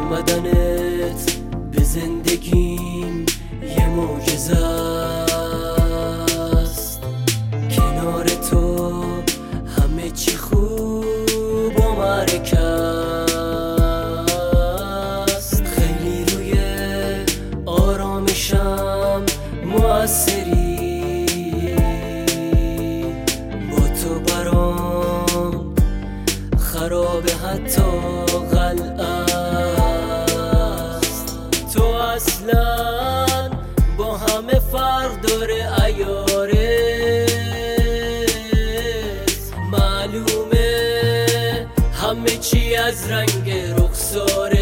اومدنت به زندگیم یه معجزه است. کنار تو همه چی خوب و معرکه است. خیلی روی آرامشم موثری، با تو برام خرابه حتی قلعه است. تو اصلا با همه فرق داره عیارت، معلومه همه چی از رنگ رخسارت.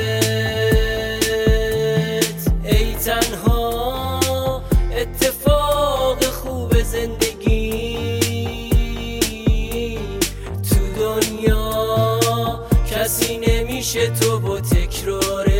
ای تنها اتفاق خوب زندگی تو دنیا، کسی نمیشه تو با تکرارت.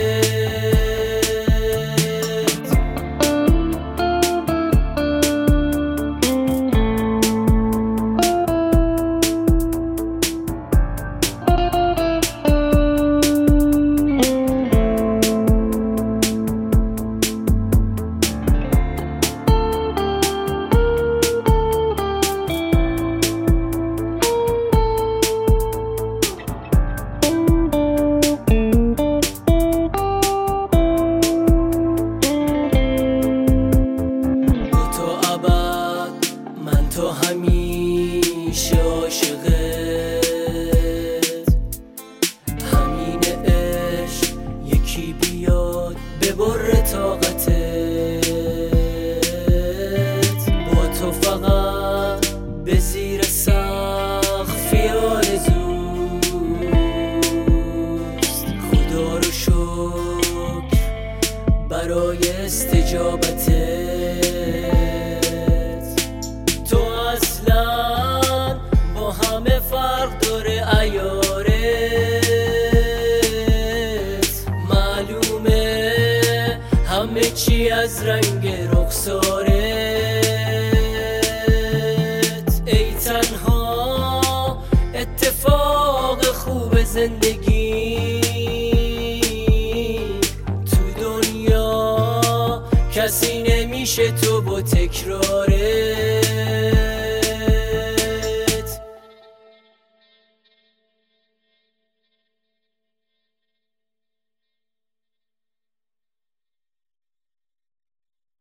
تو همیشه عاشقت، همین عشق یکی بیاد ببره طاقتت. با تو فقط به زیر سقفی آرزوست. خدا رو شکر برای استجابتت. اصلا با همه فرق داره عیارت، معلومه همه چی از رنگ رخسارت. ای تنها اتفاق خوب زندگی تو دنیا، کسی نمیشه تو با تکرارت.